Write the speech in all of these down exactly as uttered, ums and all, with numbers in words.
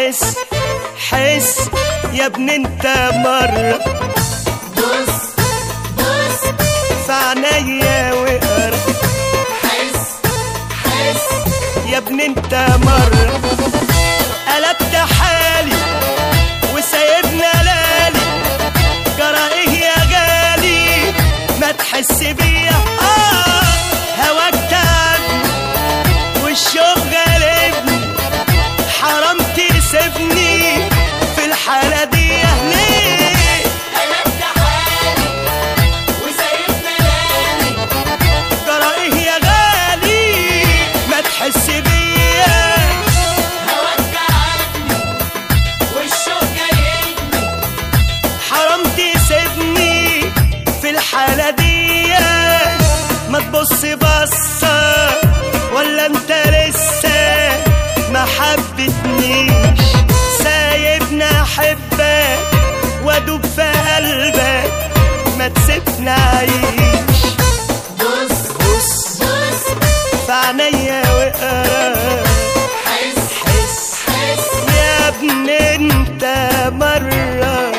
حس حس يا ابن انت مرة بص بص في عينيا واقرا حس حس يا ابن انت مرة قلبت حالي وسايبنا لالي، جرى ايه يا غالي ما تحس بيا؟ اه هواك تعبني والشوق غالبني، حرام تسيبني في الحالة دي ليه؟ قلبت حالي وسايبنا لالي، جرى ايه يا غالي ما تحس بيا؟ هواك تعبني والشوق جايبني، حرام تسيبني في الحالة دي. ما تبص بصة ولا انت لسه ما حبتنيش، سايبني احبك وادوب في قلبك، ما تسيبني اعيش. بص بص بص في عينيا واقرا حس حس حس يا ابن انت مرة.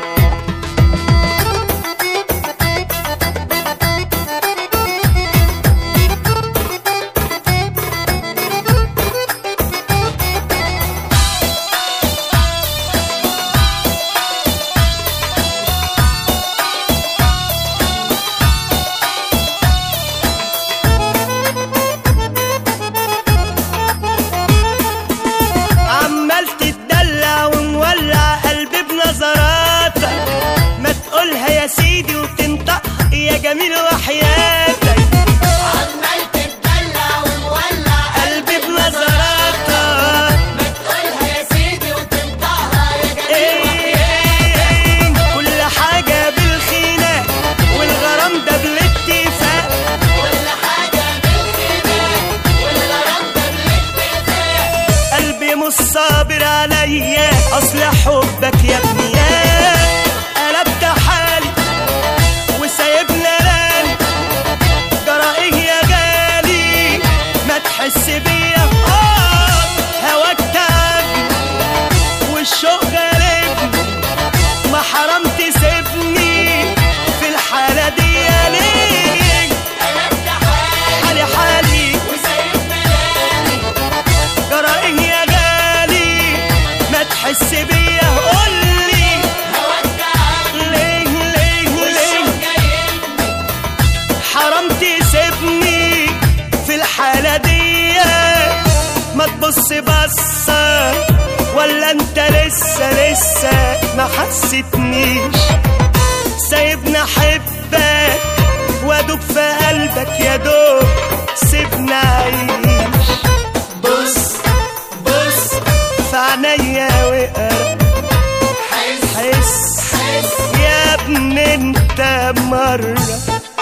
عمال تتدلع ومولع قلبي بنظراتك، ما تقولها يا سيدي وتنطق يا جميل وحياتك. عمال تتدلع ومولع قلبي بنظراتك ما تقولها يا سيدي وتنطقها يا جميل إيه، كل حاجة بالخيانة والغرام ده بالاتفاق، كل حاجة بالخناق والغرام ده بالاتفاق. قلبي مش صابر عليا اصل حبك يا ابني، يا قلبت حالي وسايبنا لالي، جرى ايه يا غالي ما تحس بيا؟ اه هواك تعبني والشوق غالبني، ما حرام تسيبني في الحالة دي ليه؟ قلبت حالي حالي حالي وسايبنا لالي، جرى ايه يا غالي ما تحس بيا؟ قولي هواك تعبني ليه ليه ليه والشوق جايبني، حرام تسيبني في الحالة دي. ما تبص بصة ولا انت لسه لسه ما حسيتنيش، سايبني احبك وادوب في قلبك يا دوب سيبني اعيش. بص بص في عينيا واقرا حس حس حس يا ابن انت مرة.